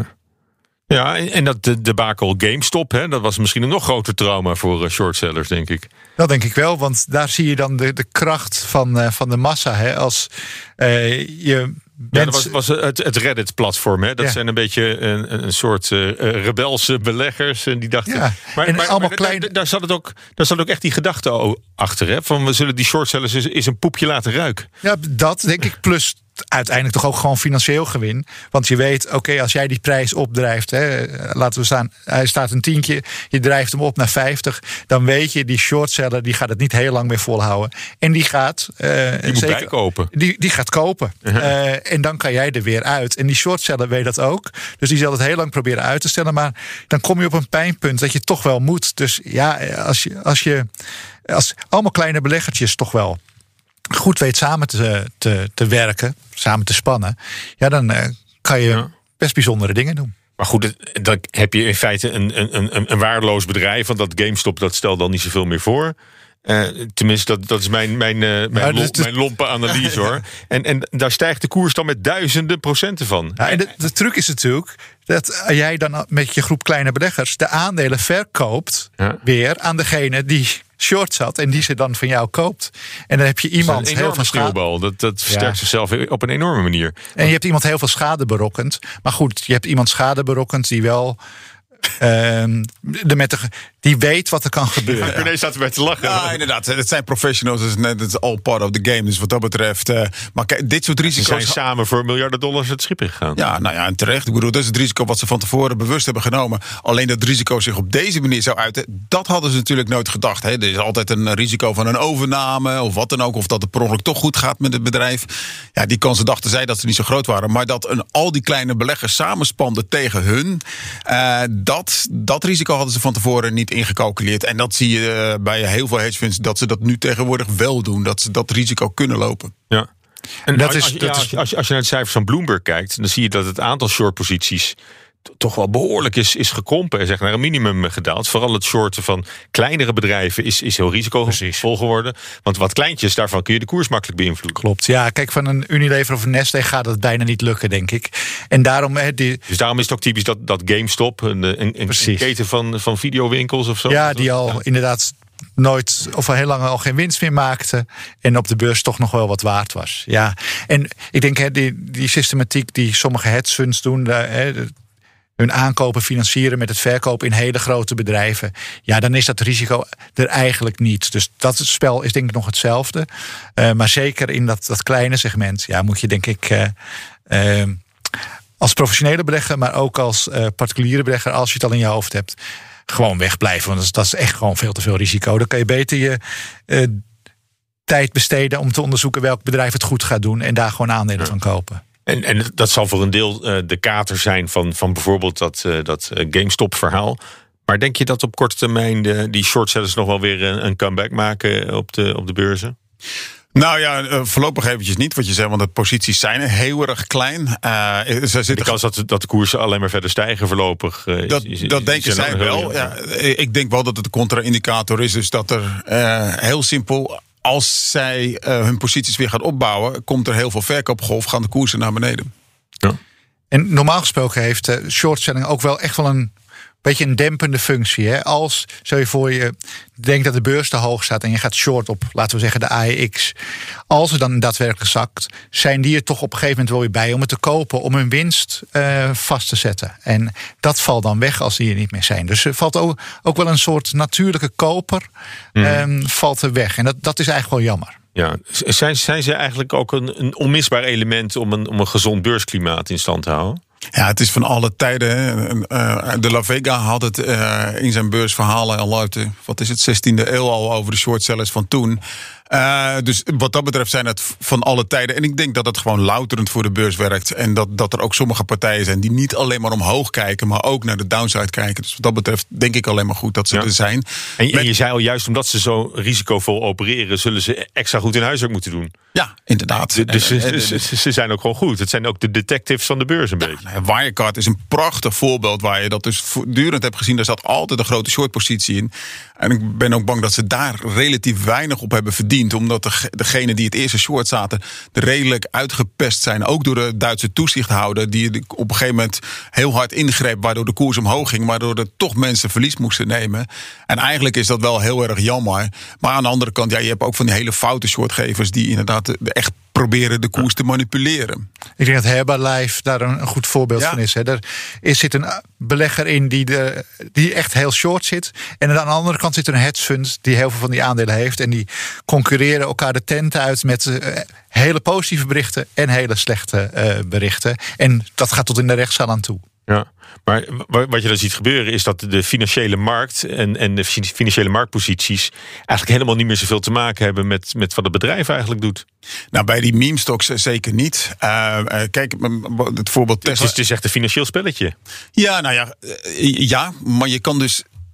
Ja, en dat de debakel GameStop, hè, dat was misschien een nog groter trauma voor uh, shortsellers, denk ik. Dat denk ik wel, want daar zie je dan de, de kracht van, uh, van de massa. Hè, als uh, je... Ja, dat was, was het, het Reddit-platform. Hè? Dat ja. zijn een beetje een, een soort uh, rebelse beleggers. En die dachten. Ja. Maar, en maar, allemaal maar klein... daar, daar, zat het ook, daar zat ook echt die gedachte achter. Hè? Van we zullen die shortsellers eens, eens een poepje laten ruiken. Ja, dat denk ik. Plus uiteindelijk toch ook gewoon financieel gewin. Want je weet, oké, okay, als jij die prijs opdrijft, hè, laten we staan, hij staat een tientje, je drijft hem op naar vijftig, dan weet je, die shortseller die gaat het niet heel lang meer volhouden. En die gaat uh, die moet zeker, bijkopen. Die, die gaat kopen. Uh-huh. Uh, en dan kan jij er weer uit. En die shortseller weet dat ook. Dus die zal het heel lang proberen uit te stellen. Maar dan kom je op een pijnpunt dat je toch wel moet. Dus ja, als je, als je als allemaal kleine beleggertjes toch wel goed weet samen te, te, te werken, samen te spannen, ja, dan uh, kan je ja. best bijzondere dingen doen. Maar goed, dan heb je in feite een, een, een, een waardeloos bedrijf. Want dat GameStop, dat stelt dan niet zoveel meer voor. Uh, tenminste, dat, dat is mijn, mijn, uh, mijn, ja, dus, lo, mijn lompe analyse hoor. En, en daar stijgt de koers dan met duizenden procenten van. Ja, en de, de truc is natuurlijk dat jij dan met je groep kleine beleggers de aandelen verkoopt ja. weer aan degene die short zat en die ze dan van jou koopt. En dan heb je iemand een heel veel schade. Dat, dat versterkt ja. zichzelf op een enorme manier. En je hebt iemand heel veel schade berokkend. Maar goed, je hebt iemand schade berokkend die wel Um, de met de, die weet wat er kan gebeuren. Ja, René staat erbij te lachen. Ja, inderdaad. Het zijn professionals. Het is all part of the game. Dus wat dat betreft. Uh, maar kijk, dit soort risico's. Ze zijn samen voor miljarden dollars het schip ingegaan. Ja, nou ja, en terecht. Ik bedoel, dat is het risico wat ze van tevoren bewust hebben genomen. Alleen dat risico zich op deze manier zou uiten, dat hadden ze natuurlijk nooit gedacht. Hè. Er is altijd een risico van een overname of wat dan ook. Of dat het per ongeluk toch goed gaat met het bedrijf. Ja, die kans dachten zij dat ze niet zo groot waren. Maar dat een, al die kleine beleggers samenspanden tegen hun. Uh, dat, dat risico hadden ze van tevoren niet ingecalculeerd. En dat zie je uh, bij heel veel hedge funds, dat ze dat nu tegenwoordig wel doen. Dat ze dat risico kunnen lopen. Ja. En dat als, is, dat ja, als, je, als, je, als je naar de cijfers van Bloomberg kijkt, dan zie je dat het aantal shortposities toch wel behoorlijk is, is gekrompen en zeg naar een minimum gedaald. Vooral het shorten van kleinere bedrijven is, is heel risicovol geworden. Want wat kleintjes, daarvan kun je de koers makkelijk beïnvloeden. Klopt, ja. Kijk, van een Unilever of een Nestlé gaat het bijna niet lukken, denk ik. En daarom, he, die... Dus daarom is het ook typisch dat, dat GameStop, een, een, een, een keten van, van videowinkels of zo. Ja, die al ja. inderdaad nooit of al heel lang al geen winst meer maakte en op de beurs toch nog wel wat waard was. Ja, en ik denk hè, die, die systematiek die sommige hedge funds doen, hè, hun aankopen financieren met het verkopen in hele grote bedrijven, ja, dan is dat risico er eigenlijk niet. Dus dat spel is denk ik nog hetzelfde. Uh, maar zeker in dat, dat kleine segment, ja, moet je denk ik Uh, uh, als professionele belegger, maar ook als uh, particuliere belegger, als je het al in je hoofd hebt, gewoon wegblijven. Want dat is, dat is echt gewoon veel te veel risico. Dan kan je beter je uh, tijd besteden om te onderzoeken welk bedrijf het goed gaat doen en daar gewoon aandelen ja. van kopen. En, en dat zal voor een deel uh, de kater zijn van, van bijvoorbeeld dat, uh, dat uh, GameStop-verhaal. Maar denk je dat op korte termijn de, die shortsellers nog wel weer een, een comeback maken op de, op de beurzen? Nou ja, voorlopig eventjes niet wat je zegt, want de posities zijn heel erg klein. Uh, de kans dat, dat de koersen alleen maar verder stijgen voorlopig. Uh, dat is, dat is, denken is zij wel. Ja, ik denk wel dat het een contra-indicator is. Dus dat er uh, heel simpel, als zij uh, hun posities weer gaan opbouwen, komt er heel veel verkoopgolf, gaan de koersen naar beneden. Ja. En normaal gesproken heeft uh, shortselling ook wel echt wel een beetje een dempende functie. Hè? Als, stel je voor, je denkt dat de beurs te hoog staat en je gaat short op, laten we zeggen, de A E X. Als er dan daadwerkelijk zakt, zijn die er toch op een gegeven moment wel weer bij om het te kopen, om hun winst uh, vast te zetten. En dat valt dan weg als die er niet meer zijn. Dus er valt ook, ook wel een soort natuurlijke koper mm. um, valt er weg. En dat, dat is eigenlijk wel jammer. Ja, zijn, zijn ze eigenlijk ook een, een onmisbaar element om een, om een gezond beursklimaat in stand te houden? Ja, het is van alle tijden. De La Vega had het in zijn beursverhalen al uit de, wat is het, zestiende eeuw al over de shortsellers van toen. Uh, dus wat dat betreft zijn het van alle tijden. En ik denk dat het gewoon louterend voor de beurs werkt. En dat, dat er ook sommige partijen zijn die niet alleen maar omhoog kijken, maar ook naar de downside kijken. Dus wat dat betreft denk ik alleen maar goed dat ze ja. er zijn. En, en je zei al, juist omdat ze zo risicovol opereren, zullen ze extra goed hun huiswerk moeten doen. Ja, inderdaad. De, dus en, en, ze, ze, ze zijn ook gewoon goed. Het zijn ook de detectives van de beurs een beetje. Ja, Wirecard is een prachtig voorbeeld waar je dat dus voortdurend hebt gezien. Daar zat altijd een grote shortpositie in. En ik ben ook bang dat ze daar relatief weinig op hebben verdiend. Omdat de, degenen die het eerste short zaten er redelijk uitgepest zijn. Ook door de Duitse toezichthouder. Die op een gegeven moment heel hard ingreep. Waardoor de koers omhoog ging. Waardoor er toch mensen verlies moesten nemen. En eigenlijk is dat wel heel erg jammer. Maar aan de andere kant, ja, je hebt ook van die hele foute shortgevers. Die inderdaad echt proberen de koers te manipuleren. Ik denk dat Herbalife daar een, een goed voorbeeld ja. van is. Hè. Er is, zit een belegger in die, de, die echt heel short zit. En aan de andere kant zit er een hedge fund die heel veel van die aandelen heeft. En die concurreren elkaar de tent uit met uh, hele positieve berichten en hele slechte uh, berichten. En dat gaat tot in de rechtszaal aan toe. Ja, maar wat je dan ziet gebeuren is dat de financiële markt en, en de financiële marktposities eigenlijk helemaal niet meer zoveel te maken hebben met, met wat het bedrijf eigenlijk doet. Nou, bij die meme stocks zeker niet. Uh, uh, kijk, het voorbeeld Tesla. Het is, het is echt een financieel spelletje. Ja, nou ja, uh, ja, maar je kan dus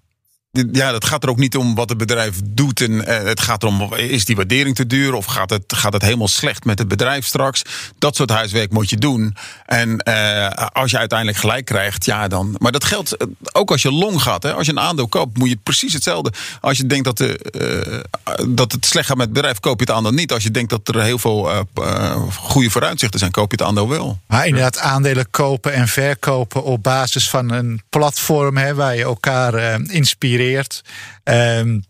Ja, dat gaat er ook niet om wat het bedrijf doet. En, uh, het gaat erom, is die waardering te duur? Of gaat het, gaat het helemaal slecht met het bedrijf straks? Dat soort huiswerk moet je doen. En uh, als je uiteindelijk gelijk krijgt, ja dan... Maar dat geldt ook als je long gaat. Hè? Als je een aandeel koopt, moet je precies hetzelfde. Als je denkt dat, de, uh, dat het slecht gaat met het bedrijf, koop je het aandeel niet. Als je denkt dat er heel veel uh, uh, goede vooruitzichten zijn, koop je het aandeel wel. Maar inderdaad, aandelen kopen en verkopen op basis van een platform, hè, waar je elkaar uh, inspireert. Um,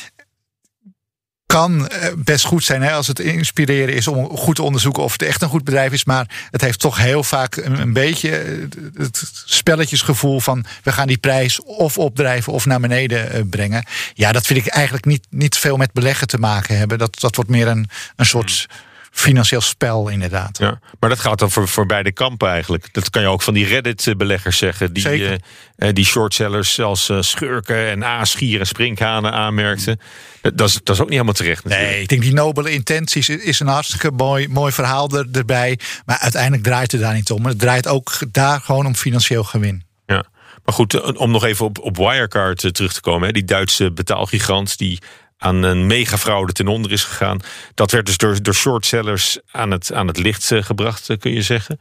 kan best goed zijn, hè, als het inspireren is om goed te onderzoeken of het echt een goed bedrijf is. Maar het heeft toch heel vaak een, een beetje het spelletjesgevoel van we gaan die prijs of opdrijven of naar beneden brengen. Ja, dat vind ik eigenlijk niet, niet veel met beleggen te maken hebben. Dat, dat wordt meer een, een soort financieel spel, inderdaad. Ja, maar dat gaat dan voor, voor beide kampen eigenlijk. Dat kan je ook van die Reddit-beleggers zeggen. Die, uh, die shortsellers als uh, schurken en aasgieren, sprinkhanen aanmerkten. Dat is, dat is ook niet helemaal terecht natuurlijk. Nee, ik denk die nobele intenties is een hartstikke mooi, mooi verhaal er, erbij. Maar uiteindelijk draait het daar niet om. Het draait ook daar gewoon om financieel gewin. Ja, maar goed, om nog even op, op Wirecard terug te komen. Hè, die Duitse betaalgigant die aan een megafraude ten onder is gegaan. Dat werd dus door, door shortsellers aan het, aan het licht uh, gebracht, uh, kun je zeggen.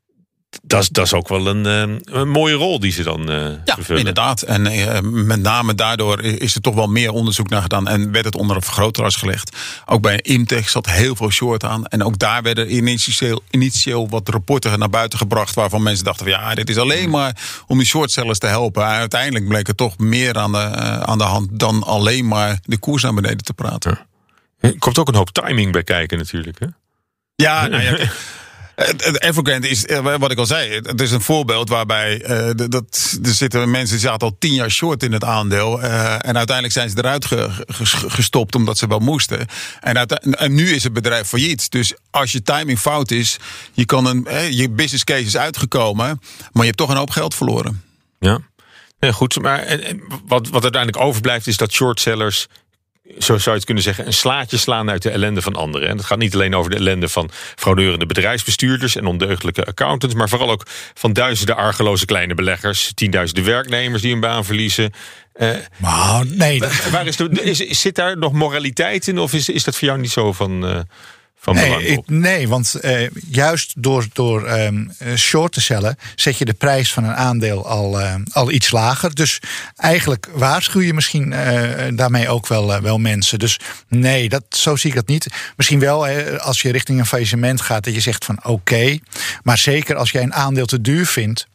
Dat is, dat is ook wel een, uh, een mooie rol die ze dan uh, ja, vervullen. Inderdaad. En uh, met name daardoor is er toch wel meer onderzoek naar gedaan en werd het onder een vergrootglas gelegd. Ook bij Imtech zat heel veel short aan. En ook daar werden initieel, initieel wat rapporten naar buiten gebracht waarvan mensen dachten van ja, dit is alleen maar om die shortsellers te helpen. En uiteindelijk bleek er toch meer aan de, uh, aan de hand dan alleen maar de koers naar beneden te praten. Ja. Er komt ook een hoop timing bij kijken natuurlijk, hè? Ja, nou ja. Evergrande is, wat ik al zei, het is een voorbeeld waarbij uh, dat, er zitten mensen die zaten al tien jaar short in het aandeel. Uh, en uiteindelijk zijn ze eruit ge, ge, gestopt omdat ze wel moesten. En, en nu is het bedrijf failliet. Dus als je timing fout is, je, kan een, eh, je business case is uitgekomen, maar je hebt toch een hoop geld verloren. Ja, ja goed. Maar en, en wat, wat uiteindelijk overblijft is dat shortsellers, zo zou je het kunnen zeggen, een slaatje slaan uit de ellende van anderen. En dat gaat niet alleen over de ellende van fraudeurende bedrijfsbestuurders en ondeugdelijke accountants, maar vooral ook van duizenden argeloze kleine beleggers, tienduizenden werknemers die hun baan verliezen. Uh, maar nee, dat... waar is de, is, zit daar nog moraliteit in, of is, is dat voor jou niet zo van, uh, van belang? Nee, ik, nee, want uh, juist door, door um, short te sellen zet je de prijs van een aandeel al, uh, al iets lager. Dus eigenlijk waarschuw je misschien uh, daarmee ook wel, uh, wel mensen. Dus nee, dat, zo zie ik dat niet. Misschien wel hè, als je richting een faillissement gaat, dat je zegt van oké. Okay, maar zeker als jij een aandeel te duur vindt,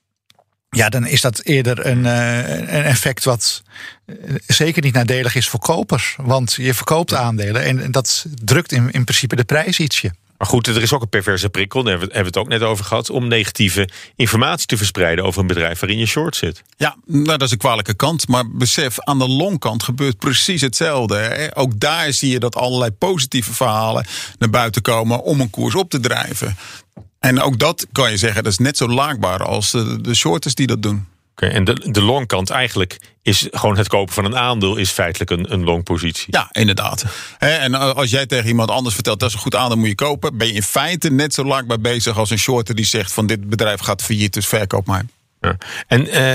ja, dan is dat eerder een, uh, een effect wat uh, zeker niet nadelig is voor kopers. Want je verkoopt aandelen en dat drukt in, in principe de prijs ietsje. Maar goed, er is ook een perverse prikkel, daar hebben we het ook net over gehad, om negatieve informatie te verspreiden over een bedrijf waarin je short zit. Ja, nou, dat is een kwalijke kant. Maar besef, aan de longkant gebeurt precies hetzelfde. Hè. Ook daar zie je dat allerlei positieve verhalen naar buiten komen om een koers op te drijven. En ook dat kan je zeggen, dat is net zo laakbaar als de, de shorters die dat doen. Oké, okay, en de, de longkant eigenlijk is gewoon het kopen van een aandeel is feitelijk een, een longpositie. Ja, inderdaad. He, en als jij tegen iemand anders vertelt dat is een goed aandeel moet je kopen, ben je in feite net zo laakbaar bezig als een shorter die zegt van dit bedrijf gaat failliet, dus verkoop maar. Ja. En uh,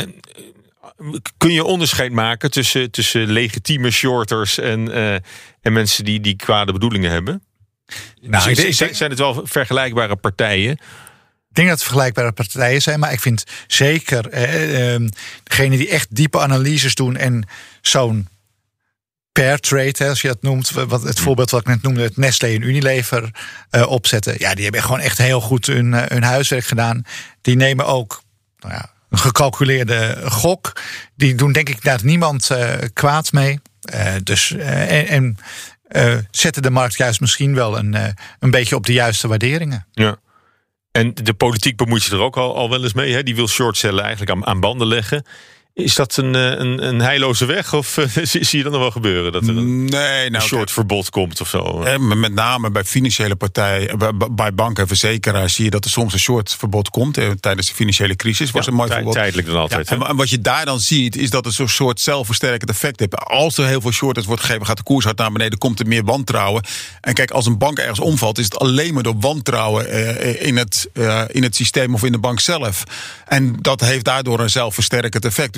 kun je onderscheid maken tussen, tussen legitieme shorters en, uh, en mensen die, die kwade bedoelingen hebben? Nou, ik denk, zijn, zijn het wel vergelijkbare partijen? Ik denk dat het vergelijkbare partijen zijn, maar ik vind zeker eh, eh, degene die echt diepe analyses doen en zo'n pair trade, hè, als je dat noemt, wat, het voorbeeld wat ik net noemde, het Nestlé en Unilever uh, opzetten. Ja, die hebben gewoon echt heel goed hun, uh, hun huiswerk gedaan. Die nemen ook nou ja, een gecalculeerde gok. Die doen denk ik daar niemand uh, kwaad mee. Uh, dus uh, en, en uh, zetten de markt juist misschien wel een, uh, een beetje op de juiste waarderingen. Ja. En de politiek bemoeit zich er ook al, al wel eens mee. Hè? Die wil shortcellen eigenlijk aan, aan banden leggen. Is dat een, een, een heilloze weg? Of uh, zie je dat nog wel gebeuren? Dat er een, nee, nou, een shortverbod komt of zo? Eh, met name bij financiële partijen, bij, bij banken en verzekeraars zie je dat er soms een shortverbod komt. Eh, tijdens de financiële crisis was ja, een mooi tij, voorbeeld. Tijdelijk dan altijd. Ja, en, en wat je daar dan ziet, is dat het zo'n soort zelfversterkend effect heeft. Als er heel veel shorters wordt gegeven, gaat de koers hard naar beneden, komt er meer wantrouwen. En kijk, als een bank ergens omvalt, is het alleen maar door wantrouwen eh, in, het, uh, in het systeem of in de bank zelf. En dat heeft daardoor een zelfversterkend effect. Dus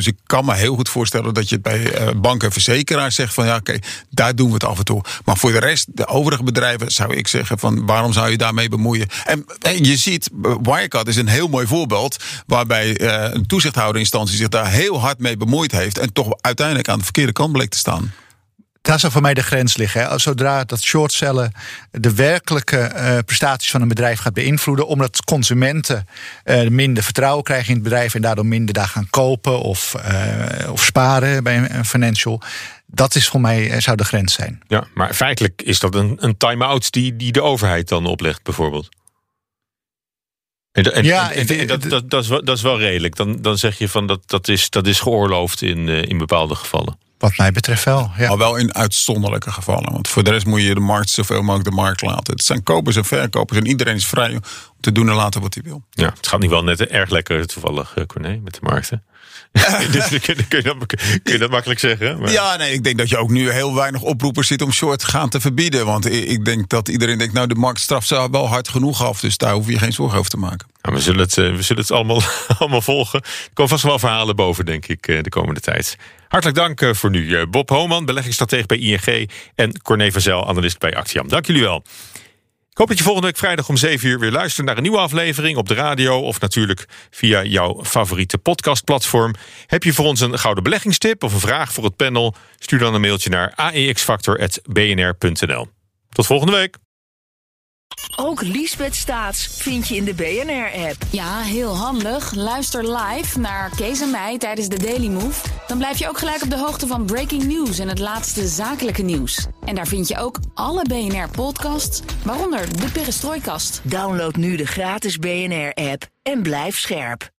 Dus ik kan me heel goed voorstellen dat je bij uh, banken en verzekeraars zegt van ja, oké, okay, daar doen we het af en toe. Maar voor de rest, de overige bedrijven, zou ik zeggen van waarom zou je daarmee bemoeien? En hey, je ziet, Wirecard is een heel mooi voorbeeld waarbij uh, een toezichthouderinstantie zich daar heel hard mee bemoeid heeft en toch uiteindelijk aan de verkeerde kant bleek te staan. Daar zou voor mij de grens liggen. Hè. Zodra dat shortcellen de werkelijke uh, prestaties van een bedrijf gaat beïnvloeden, omdat consumenten uh, minder vertrouwen krijgen in het bedrijf en daardoor minder daar gaan kopen of, uh, of sparen bij een financial. Dat is voor mij uh, zou de grens zijn. Ja, maar feitelijk is dat een, een time-out die, die de overheid dan oplegt, bijvoorbeeld. En, en, ja, en, en, en dat, dat, dat, is wel, dat is wel redelijk. Dan, dan zeg je van dat, dat, is, dat is geoorloofd in, uh, in bepaalde gevallen. Wat mij betreft wel, ja. Maar wel in uitzonderlijke gevallen. Want voor de rest moet je de markt zoveel mogelijk de markt laten. Het zijn kopers en verkopers en iedereen is vrij om te doen en laten wat hij wil. Ja, het gaat niet wel net erg lekker toevallig, Corné, met de markten. Dus kun je, kun, je dat, kun je dat makkelijk zeggen? Maar... Ja, nee, ik denk dat je ook nu heel weinig oproepers zit om short gaan te verbieden. Want ik denk dat iedereen denkt, nou de markt straft ze wel hard genoeg af. Dus daar hoef je geen zorgen over te maken. Nou, we zullen het, we zullen het allemaal, allemaal volgen. Er komen vast wel verhalen boven, denk ik, de komende tijd. Hartelijk dank voor nu. Bob Homan, beleggingsstratege bij I N G en Corné van Zijl, analist bij Actiam. Dank jullie wel. Ik hoop dat je volgende week vrijdag om zeven uur weer luistert naar een nieuwe aflevering op de radio of natuurlijk via jouw favoriete podcastplatform. Heb je voor ons een gouden beleggingstip of een vraag voor het panel? Stuur dan een mailtje naar a e x factor punt b n r punt n l. Tot volgende week. Ook Liesbeth Staats vind je in de B N R-app. Ja, heel handig. Luister live naar Kees en mij tijdens de Daily Move. Dan blijf je ook gelijk op de hoogte van breaking news en het laatste zakelijke nieuws. En daar vind je ook alle B N R-podcasts, waaronder de Perestrooikast. Download nu de gratis B N R-app en blijf scherp.